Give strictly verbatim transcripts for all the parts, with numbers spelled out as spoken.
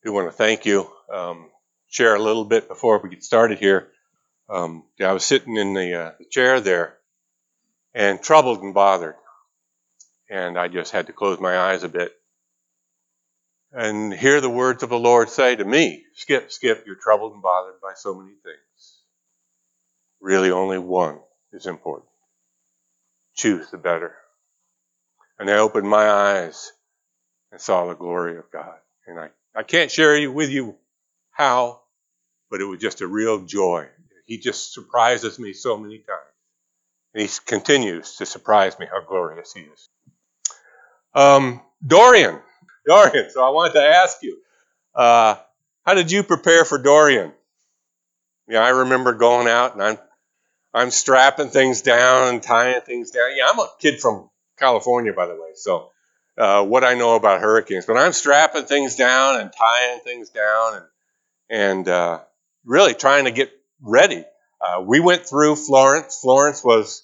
do want to thank you. Um, share a little bit before we get started here. Um, I was sitting in the, uh, the chair there and troubled and bothered. And I just had to close my eyes a bit and hear the words of the Lord say to me, Skip, Skip, you're troubled and bothered by so many things. Really only one is important. Choose the better. And I opened my eyes and saw the glory of God. And I, I can't share with you how, but it was just a real joy. He just surprises me so many times. And he continues to surprise me how glorious he is. Um, Dorian. Dorian, so I wanted to ask you, uh, how did you prepare for Dorian? Yeah, I remember going out and I'm I'm strapping things down and tying things down. Yeah, I'm a kid from California, by the way, so uh, what I know about hurricanes. But I'm strapping things down and tying things down and and uh, really trying to get ready. Uh, we went through Florence. Florence was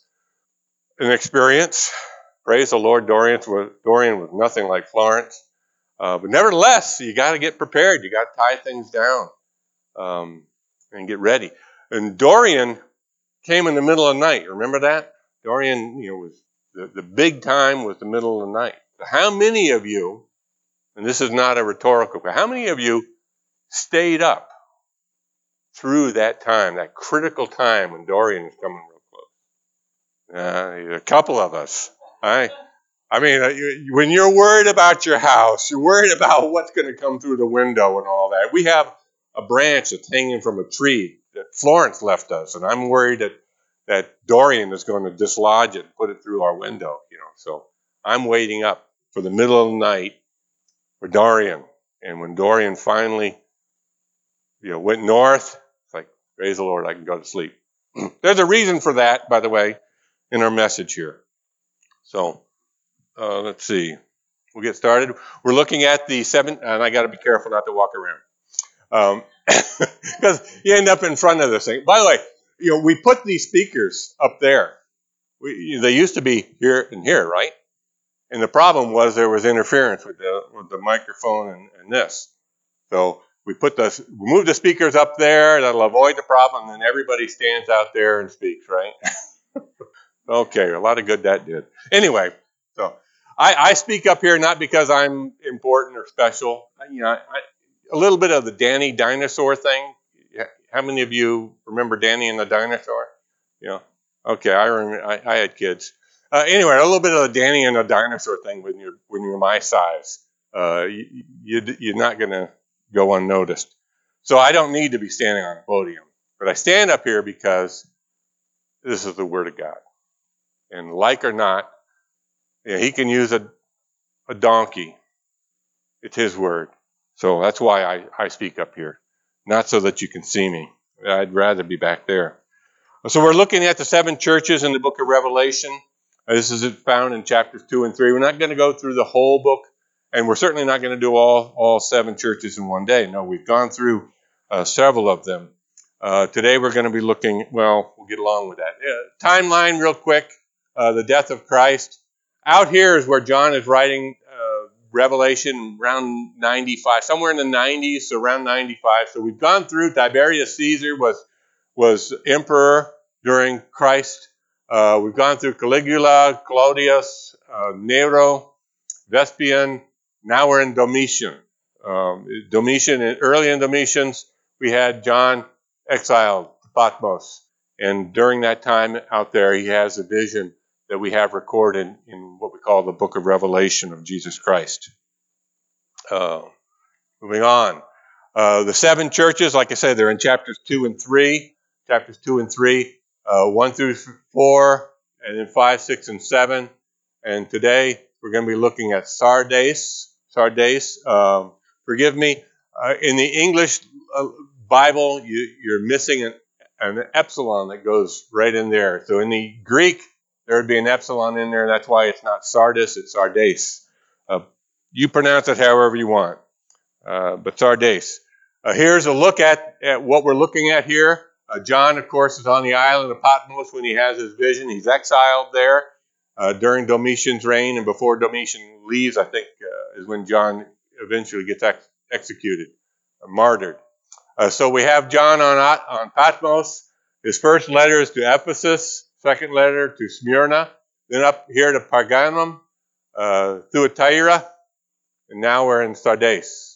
an experience. Praise the Lord, Dorian was, Dorian was nothing like Florence. Uh, but nevertheless, you got to get prepared. You got to tie things down um, and get ready. And Dorian came in the middle of the night. Remember that? Dorian, you know, was the, the big time was the middle of the night. So how many of you, and this is not a rhetorical question, how many of you stayed up through that time, that critical time when Dorian was coming real close? Uh, a couple of us. I, I mean, uh, when you're worried about your house, you're worried about what's going to come through the window and all that. We have a branch that's hanging from a tree that Florence left us, and I'm worried that, that Dorian is going to dislodge it and put it through our window. You know, so I'm waiting up for the middle of the night for Dorian. And when Dorian finally, you know, went north, it's like, praise the Lord, I can go to sleep. There's a reason for that, by the way, in our message here. So uh, let's see. We'll get started. We're looking at the seven, and I got to be careful not to walk around, because um, you end up in front of this thing. By the way, you know, we put these speakers up there. We, they used to be here and here, right? And the problem was there was interference with the with the microphone and, and this. So we put the we moved the speakers up there. That'll avoid the problem. And then everybody stands out there and speaks, right? Okay, a lot of good that did. Anyway, so I, I speak up here not because I'm important or special. You know, I, a little bit of the Danny dinosaur thing. How many of you remember Danny and the dinosaur? You know, okay, I remember. I, I had kids. Uh, anyway, a little bit of the Danny and the dinosaur thing when you're when you're my size. Uh, you, you you're not going to go unnoticed. So I don't need to be standing on a podium, but I stand up here because this is the Word of God. And like or not, you know, he can use a, a donkey. It's his word. So that's why I, I speak up here. Not so that you can see me. I'd rather be back there. So we're looking at the seven churches in the book of Revelation. Uh, this is found in chapters two and three. We're not going to go through the whole book, and we're certainly not going to do all, all seven churches in one day. No, we've gone through uh, several of them. Uh, today we're going to be looking, well, we'll get along with that. Uh, timeline real quick. Uh, the death of Christ. Out here is where John is writing uh, Revelation around ninety-five, somewhere in the nineties, so around ninety-five. So we've gone through. Tiberius Caesar was was emperor during Christ. Uh, we've gone through Caligula, Claudius, uh, Nero, Vespasian. Now we're in Domitian. Um, Domitian, early in Domitian's, we had John exiled to Patmos. And during that time out there, he has a vision that we have recorded in what we call the book of Revelation of Jesus Christ. Uh, moving on. Uh, the seven churches, like I said, they're in chapters two and three. Chapters two and three, uh, one through four, and then five, six, and seven. And today we're going to be looking at Sardis. Sardis. Um, forgive me. Uh, in the English uh, Bible, you, you're missing an, an epsilon that goes right in there. So in the Greek, there would be an epsilon in there. That's why it's not Sardis, it's Sardis. Uh, you pronounce it however you want, uh, but Sardis. Uh, here's a look at, at what we're looking at here. Uh, John, of course, is on the island of Patmos when he has his vision. He's exiled there uh, during Domitian's reign, and before Domitian leaves, I think, uh, is when John eventually gets ex- executed. martyred. Uh, so we have John on, on Patmos. His first letter is to Ephesus, second letter to Smyrna, then up here to Pergamum, uh, Thyatira, and now we're in Sardis.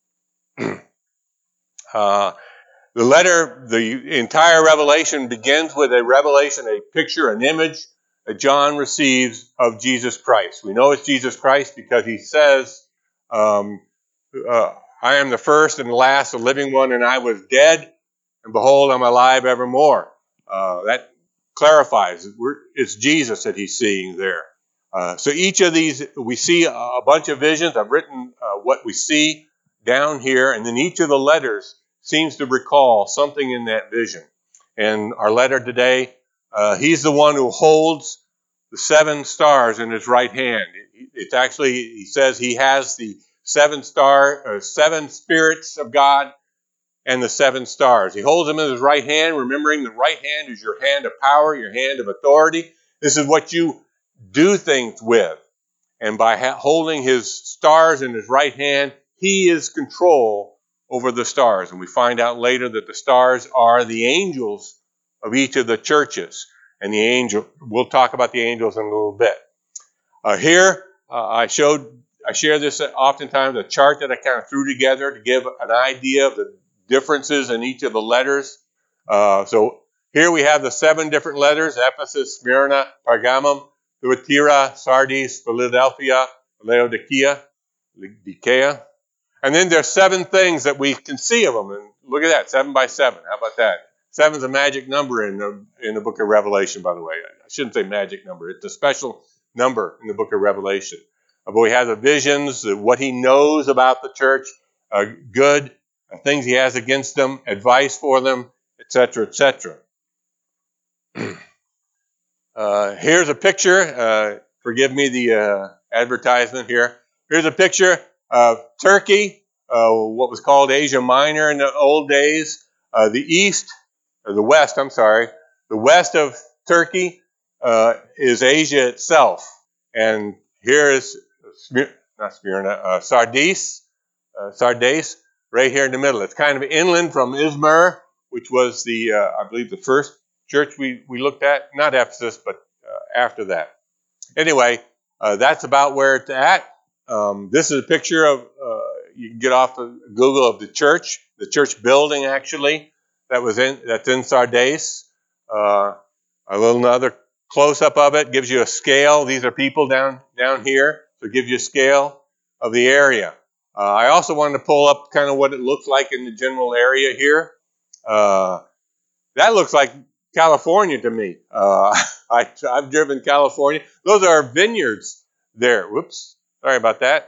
uh, the letter, the entire Revelation begins with a revelation, a picture, an image that John receives of Jesus Christ. We know it's Jesus Christ because he says, um, uh, I am the first and the last, the living one, and I was dead, and behold, I'm alive evermore. Uh, that clarifies. We're, it's Jesus that he's seeing there. Uh, so each of these, we see a bunch of visions. I've written uh, what we see down here, and then each of the letters seems to recall something in that vision. And our letter today, uh, he's the one who holds the seven stars in his right hand. It's actually, he says he has the seven star, uh, seven spirits of God and the seven stars. He holds them in his right hand, remembering the right hand is your hand of power, your hand of authority. This is what you do things with. And by ha- holding his stars in his right hand, he is control over the stars. And we find out later that the stars are the angels of each of the churches. And the angel, we'll talk about the angels in a little bit. Uh, here, uh, I showed, I share this oftentimes, a chart that I kind of threw together to give an idea of the differences in each of the letters. Uh, so here we have the seven different letters: Ephesus, Smyrna, Pergamum, Thyatira, Sardis, Philadelphia, Laodicea, Laodicea. And then there's seven things that we can see of them. And look at that, seven by seven. How about that? Seven is a magic number in the, in the book of Revelation, by the way. I shouldn't say magic number. It's a special number in the book of Revelation. Uh, but we have the visions, uh, what he knows about the church, uh, good, uh, things he has against them, advice for them, et cetera, et cetera. uh, here's a picture. Uh, forgive me the uh, advertisement here. Here's a picture of Turkey, uh, what was called Asia Minor in the old days. Uh, the east, or the west, I'm sorry, the west of Turkey uh, is Asia itself. And here is, not Smyrna, uh, Sardis, uh, Sardis, right here in the middle. It's kind of inland from Izmir, which was the, uh, I believe, the first church we, we looked at. Not Ephesus, but uh, after that. Anyway, uh, that's about where it's at. Um, this is a picture of, uh, you can get off of Google, of the church, the church building, actually, that was in, that's in Sardis. Uh, a little another close-up of it gives you a scale. These are people down, down here, so it gives you a scale of the area. Uh, I also wanted to pull up kind of what it looks like in the general area here. Uh, that looks like California to me. Uh, I, I've driven California. Those are vineyards there. Whoops. Sorry about that.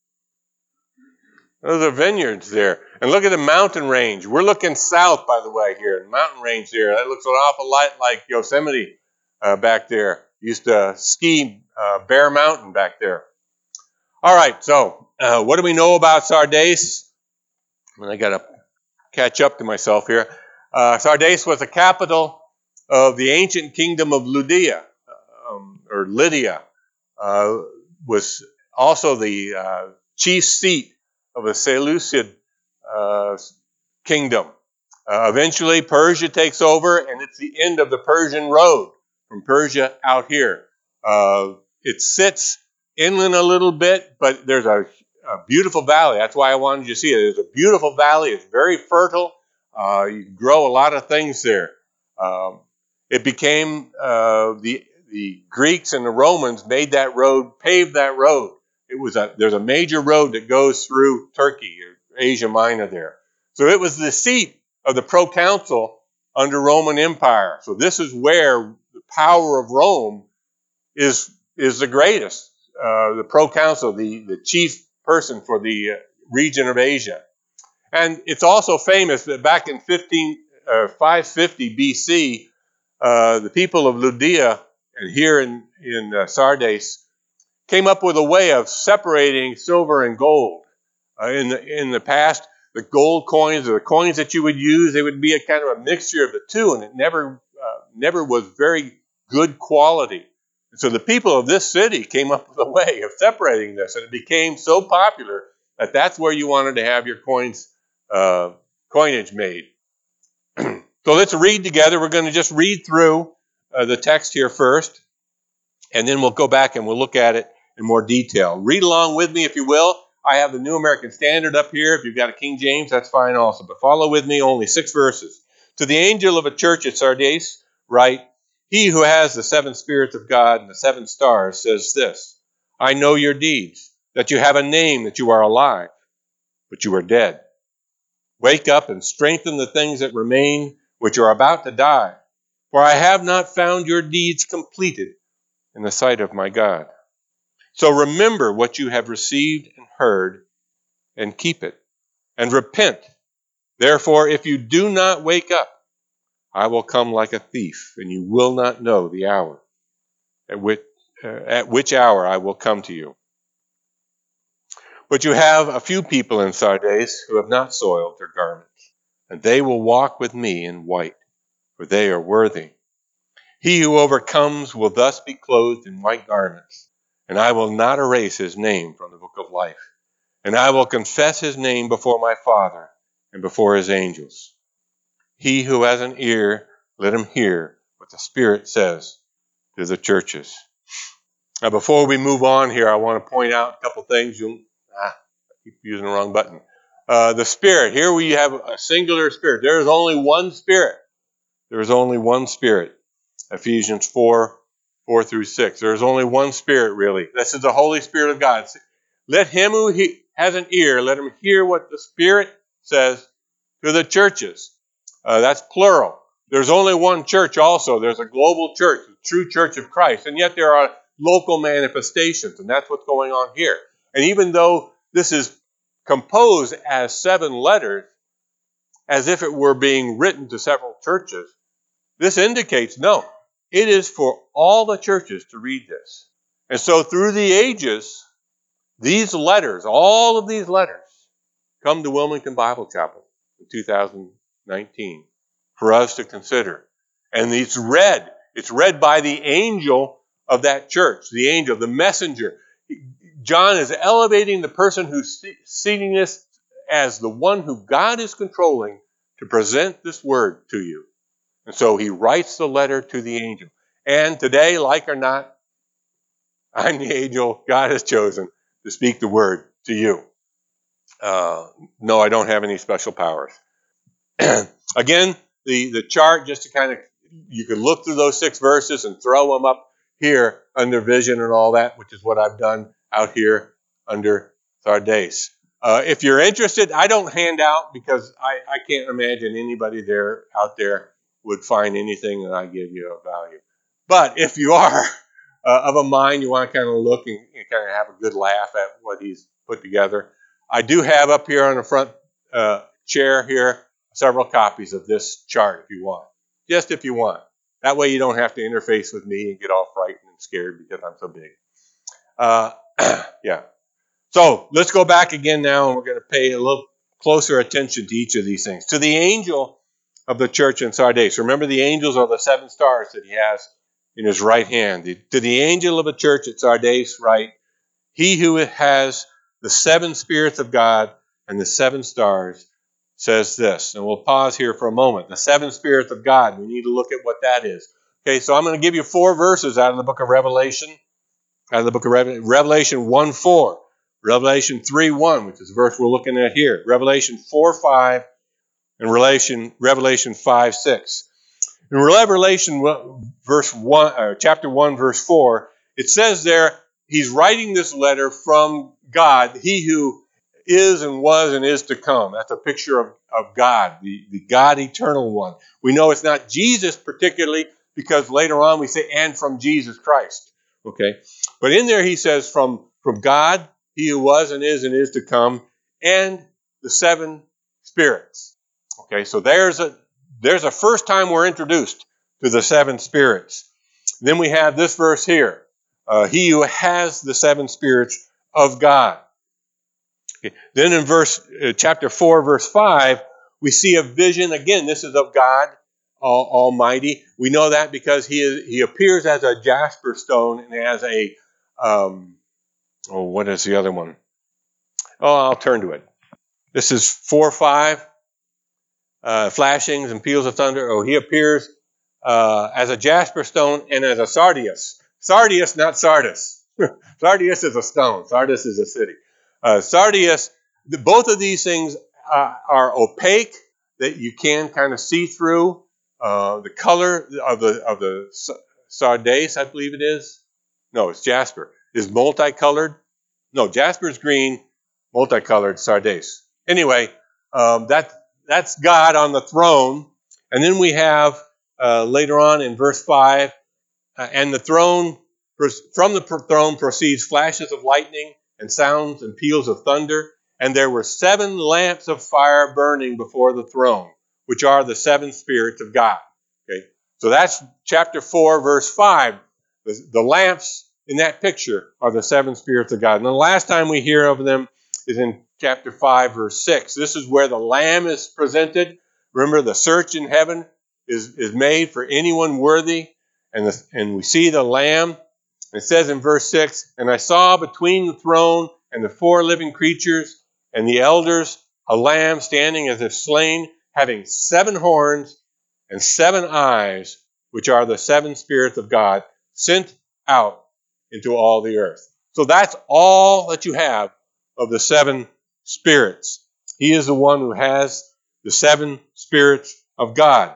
Those are vineyards there. And look at the mountain range. We're looking south, by the way, here. The mountain range there. That looks an awful lot like Yosemite uh, back there. Used to ski uh, Bear Mountain back there. All right, so uh, what do we know about Sardis? And I got to catch up to myself here. Uh, Sardis was the capital of the ancient kingdom of Lydia, um, or Lydia, uh, was also the uh, chief seat of the Seleucid uh, kingdom. Uh, eventually, Persia takes over, and it's the end of the Persian road from Persia out here. Uh, it sits inland a little bit, but there's a, a beautiful valley. That's why I wanted you to see it. There's a beautiful valley. It's very fertile. Uh, you can grow a lot of things there. Um, it became uh, the the Greeks and the Romans made that road, paved that road. It was a there's a major road that goes through Turkey or Asia Minor there. So it was the seat of the proconsul under Roman Empire. So this is where the power of Rome is is the greatest. Uh, the proconsul, the, the chief person for the uh, region of Asia. And it's also famous that back in fifteen, uh, five fifty B C, uh, the people of Lydia and here in, in uh, Sardis came up with a way of separating silver and gold. Uh, in the in the past, the gold coins or the coins that you would use, they would be a kind of a mixture of the two, and it never uh, never was very good quality. And so the people of this city came up with a way of separating this, and it became so popular that that's where you wanted to have your coins uh, coinage made. So let's read together. We're going to just read through uh, the text here first, and then we'll go back and we'll look at it in more detail. Read along with me if you will. I have the New American Standard up here. If you've got a King James, that's fine also. But follow with me, only six verses. To the angel of a church at Sardis, write, he who has the seven spirits of God and the seven stars says this, I know your deeds, that you have a name, that you are alive, but you are dead. Wake up and strengthen the things that remain, which are about to die. For I have not found your deeds completed in the sight of my God. So remember what you have received and heard, and keep it, and repent. Therefore, if you do not wake up, I will come like a thief, and you will not know the hour at which, uh, at which hour I will come to you. But you have a few people in Sardis who have not soiled their garments, and they will walk with me in white, for they are worthy. He who overcomes will thus be clothed in white garments, and I will not erase his name from the book of life. And I will confess his name before my Father and before his angels. He who has an ear, let him hear what the Spirit says to the churches. Now, before we move on here, I want to point out a couple things. You'll, ah, I keep using the wrong button. Uh, the Spirit. Here we have a singular Spirit. There is only one Spirit. There is only one Spirit. Ephesians four, four through six. There is only one Spirit, really. This is the Holy Spirit of God. Let him who he, has an ear, let him hear what the Spirit says to the churches. Uh, that's plural. There's only one church also. There's a global church, the true church of Christ. And yet there are local manifestations, and that's what's going on here. And even though this is composed as seven letters, as if it were being written to several churches, this indicates, no, it is for all the churches to read this. And so through the ages, these letters, all of these letters, come to Wilmington Bible Chapel in two thousand nineteen for us to consider. And it's read. It's read by the angel of that church, the angel, the messenger. John is elevating the person who's seeing this as the one who God is controlling to present this word to you. And so he writes the letter to the angel. And today, like or not, I'm the angel God has chosen to speak the word to you. Uh, no, I don't have any special powers. Again, the, the chart, just to kind of, you can look through those six verses and throw them up here under vision and all that, which is what I've done out here under Sardis. Uh, if you're interested, I don't hand out because I, I can't imagine anybody there out there would find anything that I give you of value. But if you are uh, of a mind, you want to kind of look and, and kind of have a good laugh at what he's put together, I do have up here on the front uh, chair here several copies of this chart if you want. Just if you want. That way you don't have to interface with me and get all frightened and scared because I'm so big. Uh, yeah. So let's go back again now, and we're going to pay a little closer attention to each of these things. To the angel of the church in Sardis. Remember, the angels are the seven stars that he has in his right hand. The, to the angel of the church at Sardis, write, he who has the seven spirits of God and the seven stars says this. And we'll pause here for a moment. The seven spirits of God, we need to look at what that is. Okay, so I'm going to give you four verses out of the book of Revelation. Out of the book of Revelation, Revelation one four. Revelation three one, which is the verse we're looking at here. Revelation four five. And Revelation, Revelation five six. In Revelation verse one, or chapter one, verse four, it says there, he's writing this letter from God, he who is and was and is to come. That's a picture of, of God, the, the God eternal one. We know it's not Jesus particularly, because later on we say, and from Jesus Christ. Okay? But in there he says, from, from God, he who was and is and is to come, and the seven spirits. Okay, so there's a there's a first time we're introduced to the seven spirits. Then we have this verse here. Uh, he who has the seven spirits of God. Okay. Then in verse uh, chapter four, verse five, we see a vision. Again, this is of God all, Almighty. We know that because he is, he appears as a jasper stone and as a um, oh, what is the other one? Oh, I'll turn to it. This is four five, uh, flashings and peals of thunder. Oh, he appears uh, as a jasper stone and as a sardius. Sardius, not Sardis. Sardius is a stone. Sardis is a city. Uh, sardius, the, both of these things uh, are opaque, that you can kind of see through. Uh, the color of the of the sardius, I believe it is. No, it's jasper. Is multicolored. No, jasper is green, multicolored sardius. Anyway, um, that that's God on the throne, and then we have uh, later on in verse five, uh, and the throne from the throne proceeds flashes of lightning and sounds and peals of thunder. And there were seven lamps of fire burning before the throne, which are the seven spirits of God. Okay, so that's chapter four, verse five. The, the lamps in that picture are the seven spirits of God. And the last time we hear of them is in chapter five, verse six. This is where the Lamb is presented. Remember, the search in heaven is, is made for anyone worthy, and, the, and we see the Lamb. It says in verse six, and I saw between the throne and the four living creatures and the elders a lamb standing as if slain, having seven horns and seven eyes, which are the seven spirits of God, sent out into all the earth. So that's all that you have of the seven spirits. He is the one who has the seven spirits of God.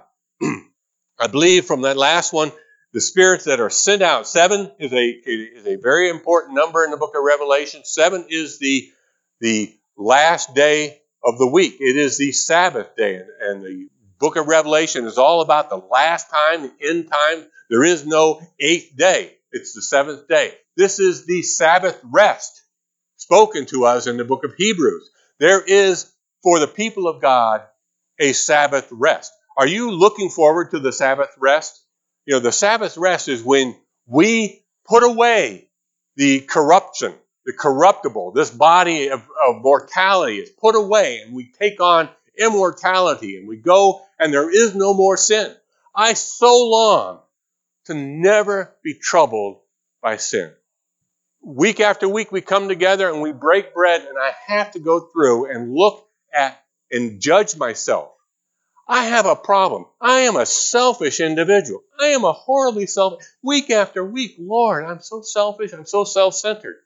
I believe from that last one, the spirits that are sent out, seven is a, is a very important number in the book of Revelation. Seven is the, the last day of the week. It is the Sabbath day. And, and the book of Revelation is all about the last time, the end time. There is no eighth day. It's the seventh day. This is the Sabbath rest spoken to us in the book of Hebrews. There is, for the people of God, a Sabbath rest. Are you looking forward to the Sabbath rest? You know, the Sabbath rest is when we put away the corruption, the corruptible. This body of, of mortality is put away, and we take on immortality, and we go, and there is no more sin. I so long to never be troubled by sin. Week after week, we come together and we break bread, and I have to go through and look at and judge myself. I have a problem. I am a selfish individual. I am a horribly selfish. Week after week, Lord, I'm so selfish. I'm so self-centered.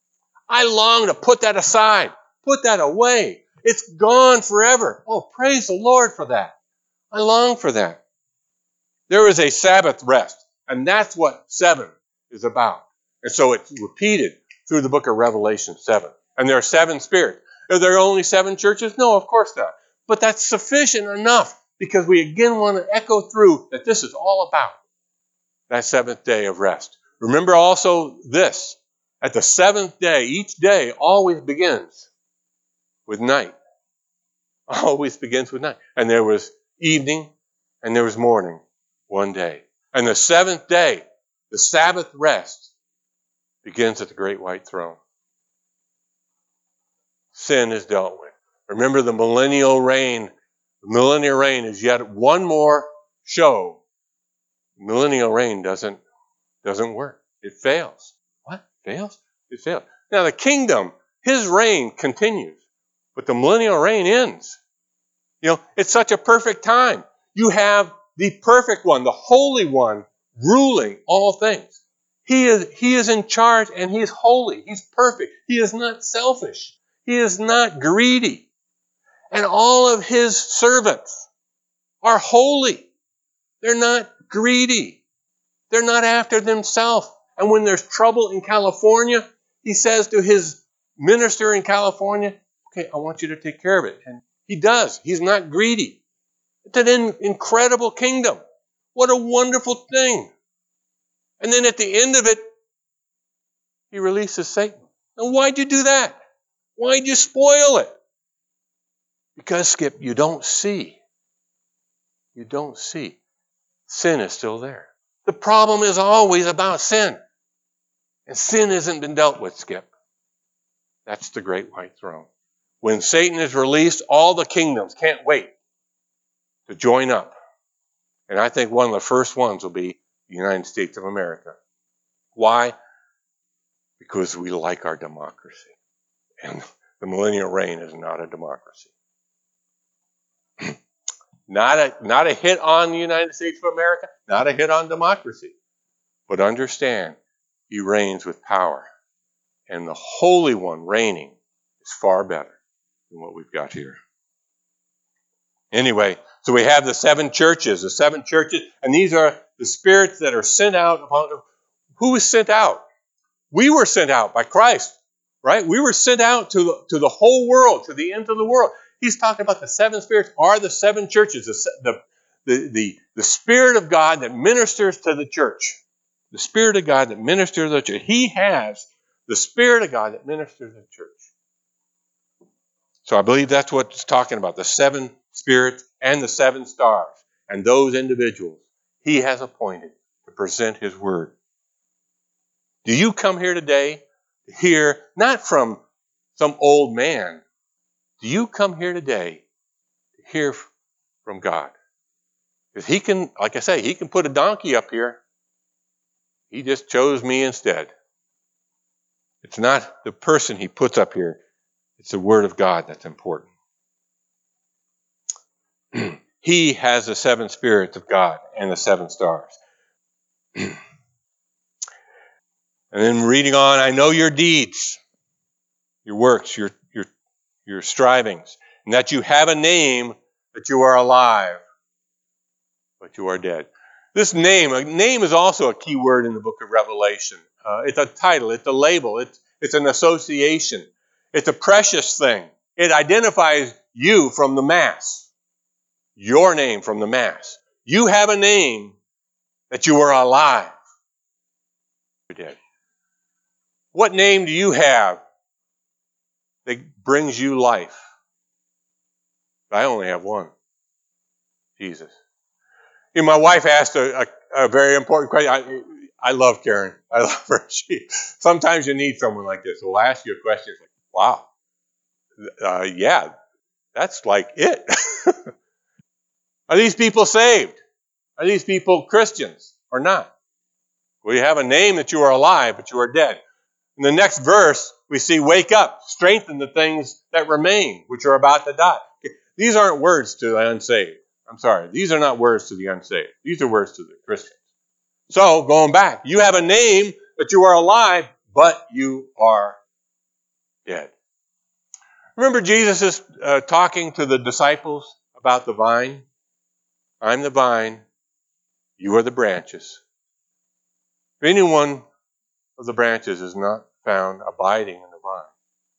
I long to put that aside, put that away. It's gone forever. Oh, praise the Lord for that. I long for that. There is a Sabbath rest, and that's what seven is about. And so it's repeated through the book of Revelation seven. And there are seven spirits. Are there only seven churches? No, of course not. But that's sufficient enough, because we again want to echo through that this is all about that seventh day of rest. Remember also this, at the seventh day, each day always begins with night. Always begins with night. And there was evening and there was morning one day. And the seventh day, the Sabbath rest, begins at the great white throne. Sin is dealt with. Remember the millennial reign. The millennial reign is yet one more show. Millennial reign doesn't, doesn't work. It fails. What? Fails? It fails. Now the kingdom, his reign continues, but the millennial reign ends. You know, it's such a perfect time. You have the perfect one, the holy one, ruling all things. He is, he is in charge, and he is holy. He's perfect. He is not selfish. He is not greedy. And all of his servants are holy. They're not greedy. They're not after themselves. And when there's trouble in California, he says to his minister in California, okay, I want you to take care of it. And he does. He's not greedy. It's an in- incredible kingdom. What a wonderful thing. And then at the end of it, he releases Satan. Now, why'd you do that? Why'd you spoil it? Because, Skip, you don't see. You don't see. Sin is still there. The problem is always about sin. And sin hasn't been dealt with, Skip. That's the great white throne. When Satan is released, all the kingdoms can't wait to join up. And I think one of the first ones will be the United States of America. Why? Because we like our democracy. And the millennial reign is not a democracy. Not a, not a hit on the United States of America, not a hit on democracy. But understand, he reigns with power. And the Holy One reigning is far better than what we've got here. Anyway, so we have the seven churches, the seven churches, and these are the spirits that are sent out upon them. Who was sent out? We were sent out by Christ, right? We were sent out to the, to the whole world, to the ends of the world. He's talking about the seven spirits are the seven churches, the, the, the, the Spirit of God that ministers to the church. The Spirit of God that ministers to the church. He has the Spirit of God that ministers to the church. So I believe that's what it's talking about, the seven spirits and the seven stars. And those individuals he has appointed to present his word. Do you come here today to hear, not from some old man, do you come here today to hear from God? Because he can, like I say, he can put a donkey up here. He just chose me instead. It's not the person he puts up here. It's the word of God that's important. He has the seven spirits of God and the seven stars. And then reading on, I know your deeds, your works, your, your, your strivings, and that you have a name, that you are alive, but you are dead. This name, a name is also a key word in the book of Revelation. Uh, it's a title, it's a label, it's, it's an association. It's a precious thing. It identifies you from the mass. Your name from the mass. You have a name that you are alive. You're dead. What name do you have that brings you life? I only have one. Jesus. You know, my wife asked a, a, a very important question. I, I love Karen. I love her. She, sometimes you need someone like this who will ask you a question. It's like, wow. Uh, yeah, that's like it. Are these people saved? Are these people Christians or not? Well, you have a name that you are alive, but you are dead. In the next verse, we see, wake up, strengthen the things that remain, which are about to die. These aren't words to the unsaved. I'm sorry. These are not words to the unsaved. These are words to the Christians. So, going back, you have a name that you are alive, but you are dead. Remember Jesus is uh, talking to the disciples about the vine? I'm the vine, you are the branches. If any one of the branches is not found abiding in the vine.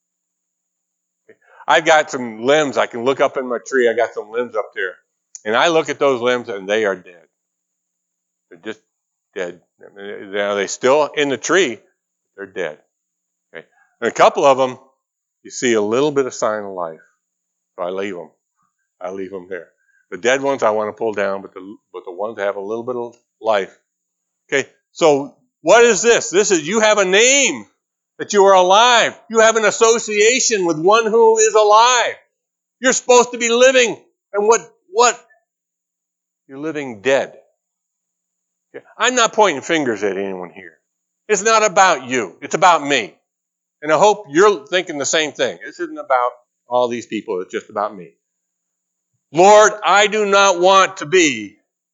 I've got some limbs. I can look up in my tree. I got some limbs up there. And I look at those limbs and they are dead. They're just dead. Now they're still in the tree. They're dead. Okay. And a couple of them, you see a little bit of sign of life. So I leave them. I leave them there. The dead ones I want to pull down, but the but the ones that have a little bit of life. Okay, so what is this? This is you have a name that you are alive. You have an association with one who is alive. You're supposed to be living, and what what? You're living dead. Okay. I'm not pointing fingers at anyone here. It's not about you. It's about me. And I hope you're thinking the same thing. This isn't about all these people. It's just about me. Lord, I do not want to be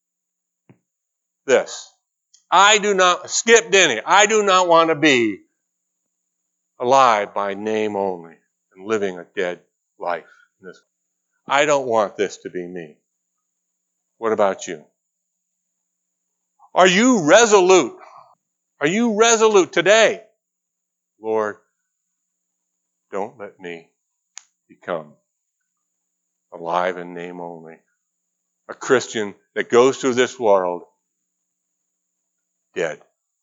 this. I do not, Skip Denny, I do not want to be alive by name only and living a dead life. In this. I don't want this to be me. What about you? Are you resolute? Are you resolute today? Lord, don't let me become alive in name only. A Christian that goes through this world dead.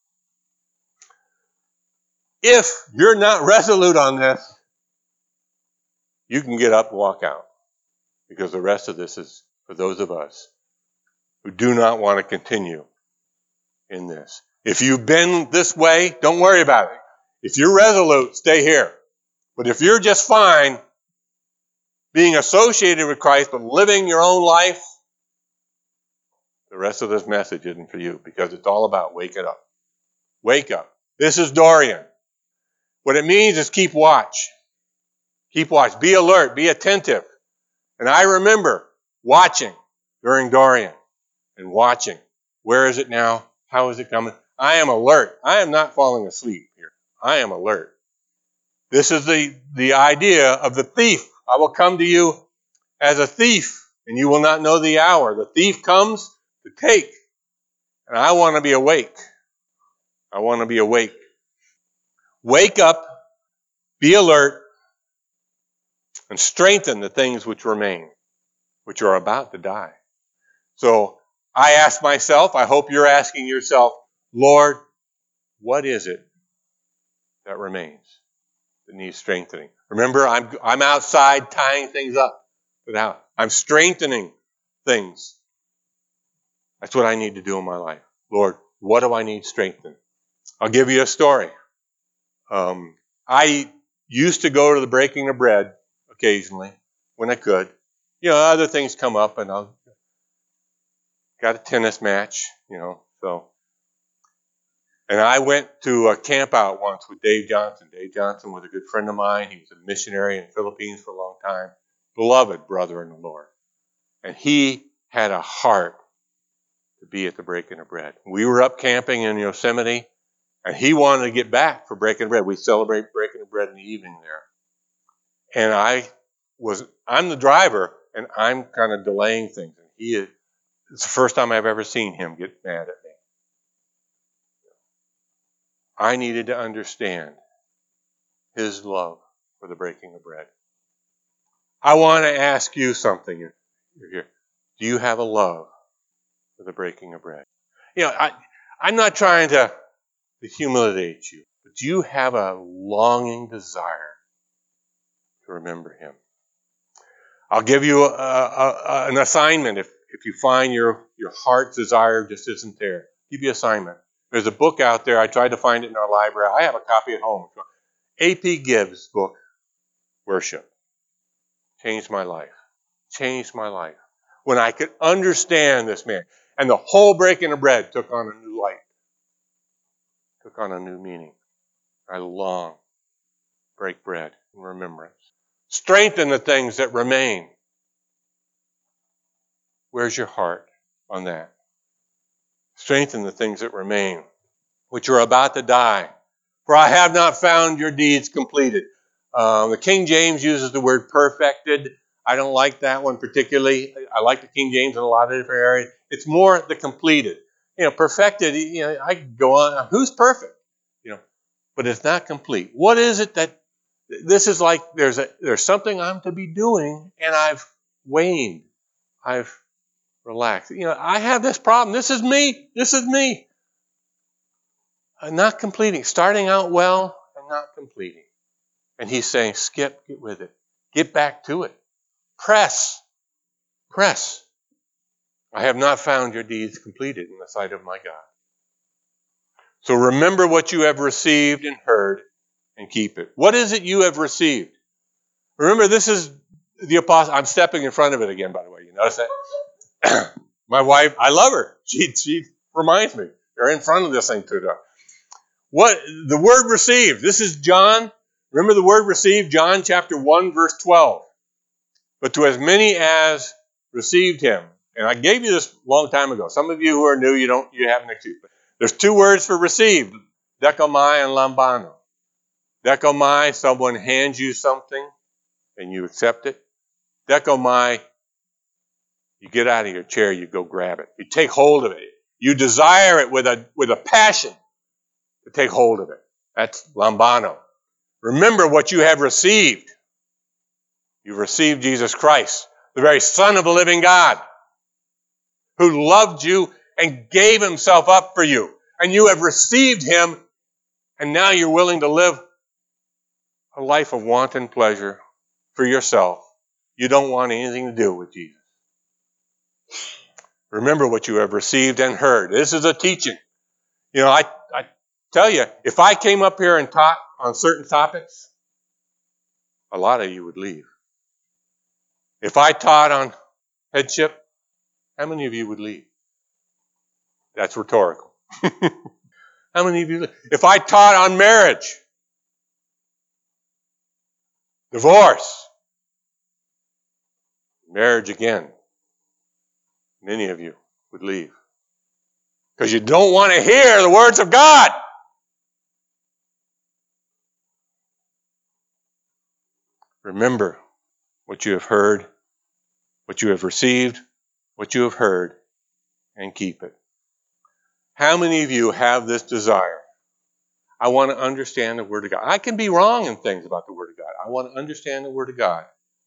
If you're not resolute on this, you can get up and walk out. Because the rest of this is for those of us who do not want to continue in this. If you've been this way, don't worry about it. If you're resolute, stay here. But if you're just fine being associated with Christ but living your own life, the rest of this message isn't for you because it's all about waking up. Wake up. This is Dorian. What it means is keep watch. Keep watch. Be alert. Be attentive. And I remember watching during Dorian and watching. Where is it now? How is it coming? I am alert. I am not falling asleep here. I am alert. This is the, the idea of the thief. I will come to you as a thief, and you will not know the hour. The thief comes to take. And I want to be awake. I want to be awake. Wake up, be alert, and strengthen the things which remain, which are about to die. So I ask myself, I hope you're asking yourself, Lord, what is it that remains that needs strengthening? Remember, I'm, I'm outside tying things up. Without, I'm strengthening things. That's what I need to do in my life. Lord, what do I need strengthened? I'll give you a story. Um, I used to go to the breaking of bread occasionally when I could. You know, other things come up, and I'll got a tennis match, you know, so. And I went to a camp out once with Dave Johnson. Dave Johnson was a good friend of mine. He was a missionary in the Philippines for a long time. Beloved brother in the Lord. And he had a heart to be at the breaking of bread. We were up camping in Yosemite, and he wanted to get back for breaking bread. We celebrate breaking of bread in the evening there. And I was, I'm the driver, and I'm kind of delaying things. And he is, it's the first time I've ever seen him get mad at me. I needed to understand his love for the breaking of bread. I want to ask you something. You're here. Do you have a love for the breaking of bread? You know, I, I'm not trying to, to humiliate you, but do you have a longing desire to remember him? I'll give you a, a, a, an assignment if, if you find your, your heart's desire just isn't there. I'll give you an assignment. There's a book out there. I tried to find it in our library. I have a copy at home. A P Gibbs' book, Worship. Changed my life. Changed my life. When I could understand this man. And the whole breaking of bread took on a new light. Took on a new meaning. I long to break bread in remembrance. Strengthen the things that remain. Where's your heart on that? Strengthen the things that remain, which are about to die. For I have not found your deeds completed. Um, the King James uses the word perfected. I don't like that one particularly. I like the King James in a lot of different areas. It's more the completed. You know, perfected, you know, I could go on. Who's perfect? You know, but it's not complete. What is it that, this is like there's a, there's something I'm to be doing, and I've waned. I've relaxed. You know, I have this problem. This is me. This is me. I'm not completing. Starting out well and not completing. And he's saying, skip, get with it. Get back to it. Press. Press. I have not found your deeds completed in the sight of my God. So remember what you have received and heard and keep it. What is it you have received? Remember, this is the apostle. I'm stepping in front of it again, by the way. You notice that? My wife, I love her. She, she reminds me. You're in front of this thing too, though. What, the word received. This is John. Remember the word received? John chapter one, verse twelve. But to as many as received him. And I gave you this a long time ago. Some of you who are new, you don't, you haven't received. There's two words for received. Dekomai and lambano. Dekomai, someone hands you something and you accept it. Dekomai, you get out of your chair, you go grab it. You take hold of it. You desire it with a, with a passion to take hold of it. That's lambano. Remember what you have received. You've received Jesus Christ, the very Son of the living God, who loved you and gave himself up for you. And you have received him, and now you're willing to live a life of wanton pleasure for yourself. You don't want anything to do with Jesus. Remember what you have received and heard. This is a teaching. You know, I, I tell you, if I came up here and taught on certain topics, a lot of you would leave. If I taught on headship, how many of you would leave? That's rhetorical. How many of you leave? If I taught on marriage, Divorce. Marriage again. Many of you would leave. Because you don't want to hear the words of God. Remember what you have heard, what you have received, what you have heard, and keep it. How many of you have this desire? I want to understand the Word of God. I can be wrong in things about the Word of God. I want to understand the Word of God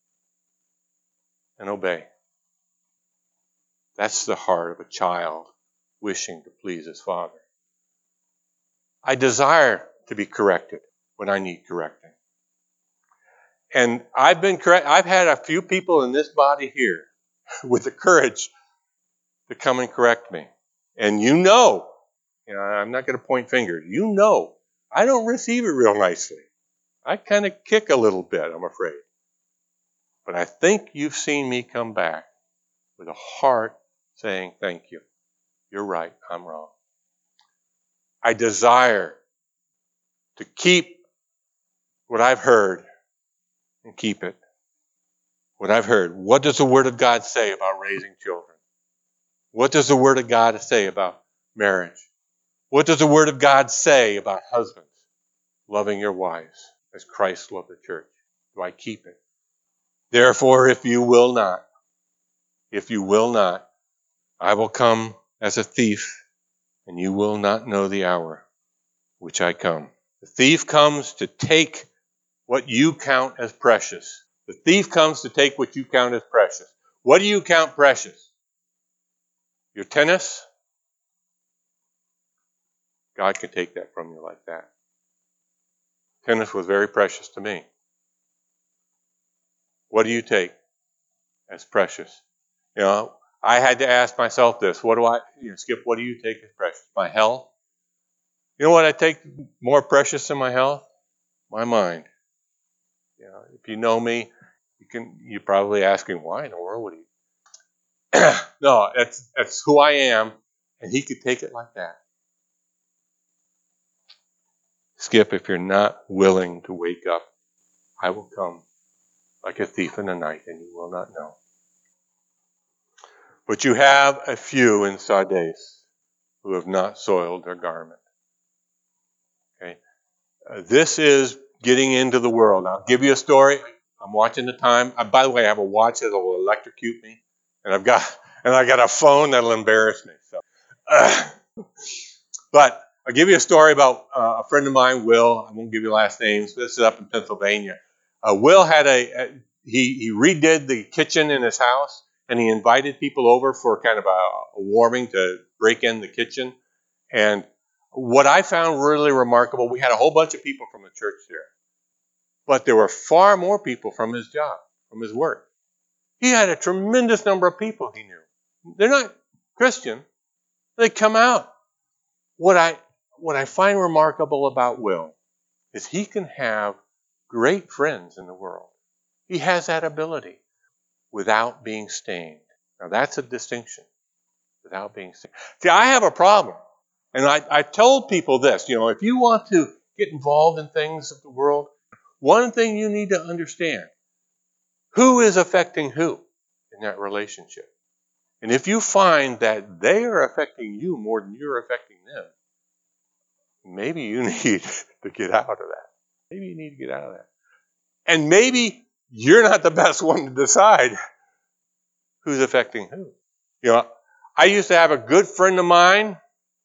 and obey. That's the heart of a child wishing to please his father. I desire to be corrected when I need correcting. And I've been correct. I've had a few people in this body here with the courage to come and correct me. And you know, you know, I'm not going to point fingers. You know, I don't receive it real nicely. I kind of kick a little bit, I'm afraid. But I think you've seen me come back with a heart saying, thank you. You're right. I'm wrong. I desire to keep what I've heard and keep it. What I've heard. What does the Word of God say about raising children? What does the Word of God say about marriage? What does the Word of God say about husbands loving your wives as Christ loved the church? Do I keep it? Therefore, if you will not, if you will not, I will come as a thief, and you will not know the hour which I come. The thief comes to take what you count as precious. The thief comes to take what you count as precious. What do you count precious? Your tennis? God can take that from you like that. Tennis was very precious to me. What do you take as precious? You know, I had to ask myself this. What do I, you know, Skip, what do you take as precious? My health? You know what I take more precious than my health? My mind. You know, if you know me, you can, you're probably asking, why in the world would he? No, that's, that's who I am, and he could take it like that. Skip, if you're not willing to wake up, I will come like a thief in the night, and you will not know. But you have a few in Sardes who have not soiled their garment. Okay, uh, this is getting into the world. I'll give you a story. I'm watching the time. Uh, by the way, I have a watch that will electrocute me, and I've got and I got a phone that'll embarrass me. So, uh, but I'll give you a story about uh, a friend of mine, Will. I won't give you last names. This is up in Pennsylvania. Uh, Will had a, a he he redid the kitchen in his house, and he invited people over for kind of a, a warming to break in the kitchen. And what I found really remarkable, we had a whole bunch of people from the church there, but there were far more people from his job, from his work. He had a tremendous number of people he knew. They're not Christian. They come out. What I what I find remarkable about Will is he can have great friends in the world. He has that ability without being stained. Now that's a distinction. Without being stained. See, I have a problem. And I, I told people this, you know, if you want to get involved in things of the world, one thing you need to understand, who is affecting who in that relationship? And if you find that they are affecting you more than you're affecting them, maybe you need to get out of that. Maybe you need to get out of that. And maybe you're not the best one to decide who's affecting who. You know, I used to have a good friend of mine.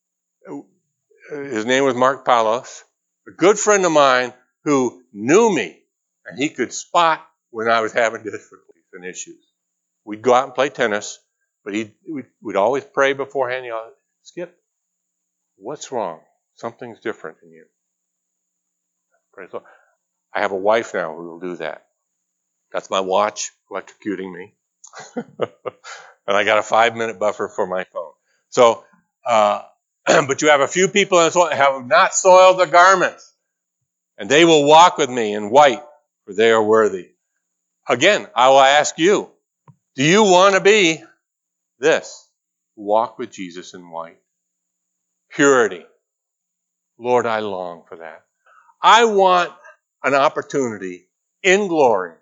His name was Mark Palos. A good friend of mine who knew me, and he could spot when I was having difficulties and issues. We'd go out and play tennis, but he'd, we'd, we'd always pray beforehand. You know, Skip, what's wrong? Something's different in you. Praise the Lord. I have a wife now who will do that. That's my watch electrocuting me. And I got a five-minute buffer for my phone. So, uh, but you have a few people in this world have not soiled their garments, and they will walk with me in white, for they are worthy. Again, I will ask you, do you want to be this? Walk with Jesus in white. Purity. Lord, I long for that. I want an opportunity in glory.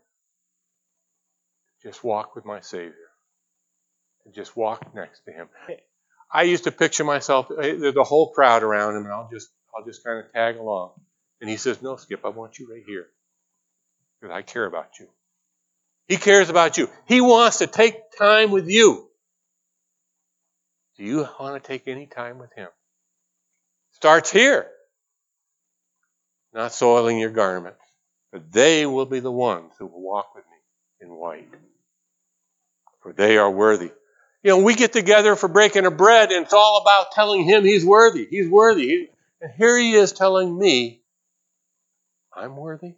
Just walk with my Savior. And just walk next to him. I used to picture myself, there's a whole crowd around him, and I'll just I'll just kind of tag along. And he says, no, Skip, I want you right here. Because I care about you. He cares about you. He wants to take time with you. Do you want to take any time with him? Starts here. Not soiling your garments. But they will be the ones who will walk with me in white. For they are worthy. You know, we get together for breaking of bread, and it's all about telling him he's worthy. He's worthy. And here he is telling me, I'm worthy.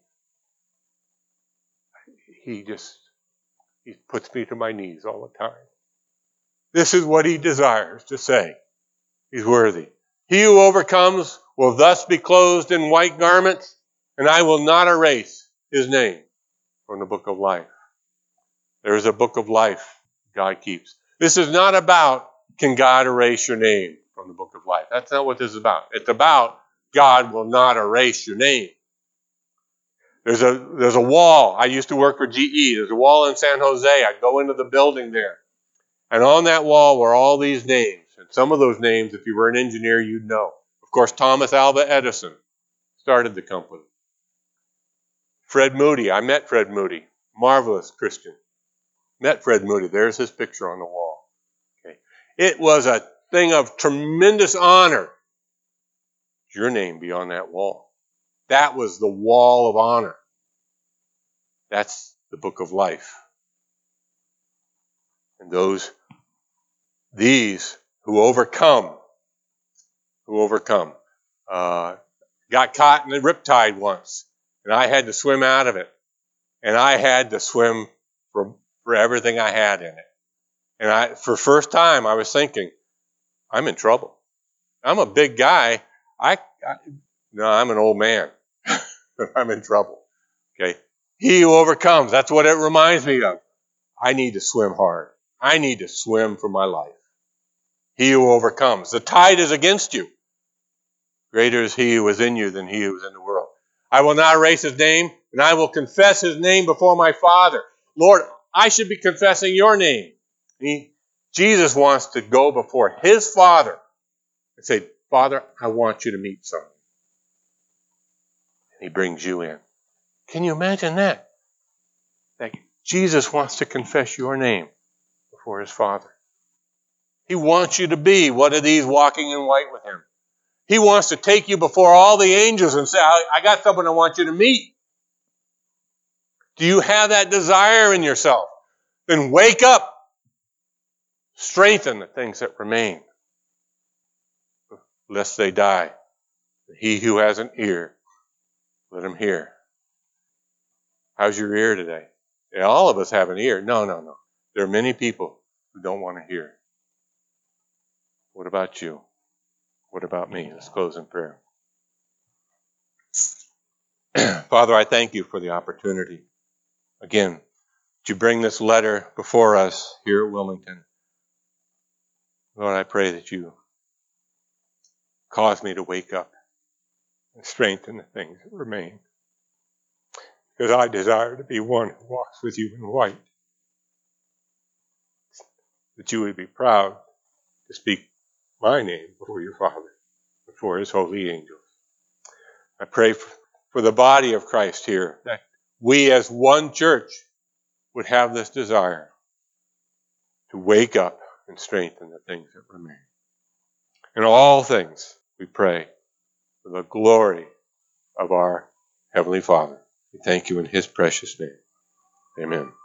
He just, he puts me to my knees all the time. This is what he desires to say. He's worthy. He who overcomes will thus be clothed in white garments, and I will not erase his name from the book of life. There is a book of life God keeps. This is not about, can God erase your name from the book of life? That's not what this is about. It's about, God will not erase your name. There's a, there's a wall. I used to work for G E. There's a wall in San Jose. I'd go into the building there. And on that wall were all these names. And some of those names, if you were an engineer, you'd know. Of course, Thomas Alva Edison started the company. Fred Moody. I met Fred Moody. Marvelous Christian. Met Fred Moody. There's his picture on the wall. Okay. It was a thing of tremendous honor. Your name be on that wall. That was the wall of honor. That's the book of life. And those, these who overcome, who overcome, uh, got caught in a riptide once, and I had to swim out of it. And I had to swim for, for everything I had in it. And I, for the first time, I was thinking, I'm in trouble. I'm a big guy. I, I no, I'm an old man. I'm in trouble. Okay. He who overcomes, that's what it reminds me of. I need to swim hard. I need to swim for my life. He who overcomes. The tide is against you. Greater is he who is in you than he who is in the world. I will not erase his name, and I will confess his name before my Father. Lord, I should be confessing your name. He, Jesus wants to go before his Father and say, Father, I want you to meet someone. And he brings you in. Can you imagine that? That Jesus wants to confess your name before his Father. He wants you to be one of these walking in white with him. He wants to take you before all the angels and say, I, I got someone I want you to meet. Do you have that desire in yourself? Then wake up. Strengthen the things that remain, lest they die. He who has an ear, let him hear. How's your ear today? Yeah, all of us have an ear. No, no, no. There are many people who don't want to hear. What about you? What about me? Let's close in prayer. Father, I thank you for the opportunity. Again, to bring this letter before us here at Wilmington. Lord, I pray that you cause me to wake up and strengthen the things that remain. Because I desire to be one who walks with you in white. That you would be proud to speak my name before your Father, before his holy angels. I pray for the body of Christ here, that we as one church would have this desire to wake up and strengthen the things that remain. In all things, we pray for the glory of our Heavenly Father. We thank you in his precious name. Amen.